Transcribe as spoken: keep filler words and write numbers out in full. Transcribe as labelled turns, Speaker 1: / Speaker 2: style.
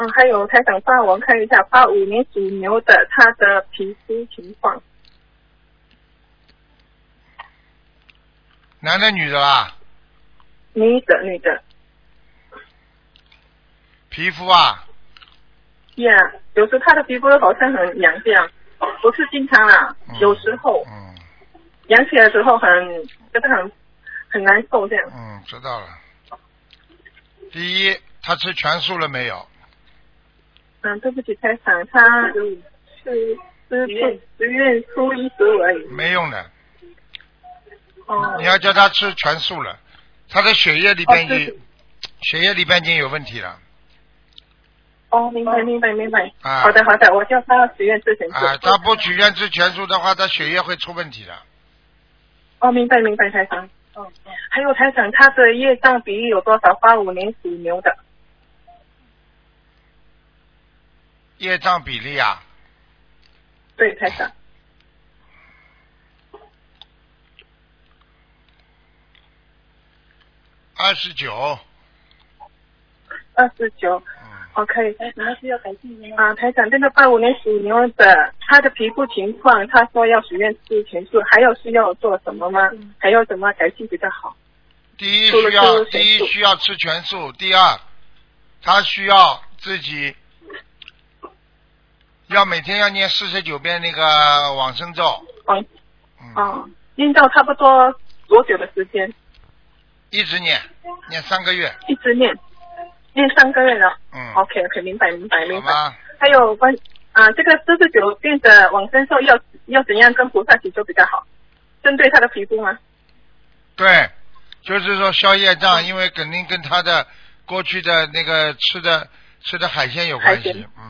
Speaker 1: 嗯，还有台长帮我看一下八五年属牛的他的皮肤情况。
Speaker 2: 男的女的啦？
Speaker 1: 女的，女的。
Speaker 2: 皮肤啊？
Speaker 1: 呀、yeah, 有时他的皮肤好像很痒这样，不是经常啦，
Speaker 2: 嗯、
Speaker 1: 有时候。
Speaker 2: 嗯。
Speaker 1: 痒起来的时候很觉得很很难受这样。
Speaker 2: 嗯，知道了。第一，他吃全素了没有？
Speaker 1: 嗯，对不起，台长，他是吃吃十月初一十五而已。
Speaker 2: 没用的。
Speaker 1: 哦。
Speaker 2: 你要叫他吃全素了，他的血液里边已经、
Speaker 1: 哦、
Speaker 2: 血液里边已经有问题了。
Speaker 1: 哦，明白明白明白。
Speaker 2: 啊、
Speaker 1: 好的好的，我叫他许愿吃全素。
Speaker 2: 啊，他不许愿吃全素的话，他血液会出问题的。
Speaker 1: 哦，明白明白，台长。哦哦。还有台长，他的业障比例有多少？八五年属牛的。
Speaker 2: 业障比例啊？
Speaker 1: 对，台长。
Speaker 2: 二十九。
Speaker 1: 二十九。
Speaker 2: 嗯。
Speaker 1: OK。还有什么需要改进的吗？啊，台长，这个八五年属牛的，他的皮肤情况，他说要许愿吃全素，还有需要做什么吗？嗯、还有什么改进比较好？
Speaker 2: 第一需要，第一需要吃全素，第二，他需要自己要每天要念四十九遍那个往生咒。
Speaker 1: 往，嗯，哦，念到差不多多久的时间？
Speaker 2: 一直念，念三个月。
Speaker 1: 一直念，念三个月了。
Speaker 2: 嗯。
Speaker 1: OK OK， 明白明白明白。
Speaker 2: 好吧。
Speaker 1: 还有关啊，这个四十九遍的往生咒要要怎样跟菩萨祈求比较好？针对他的皮肤吗？
Speaker 2: 对。就是说消业障，因为肯定跟他的过去的那个吃的吃的海鲜有关系。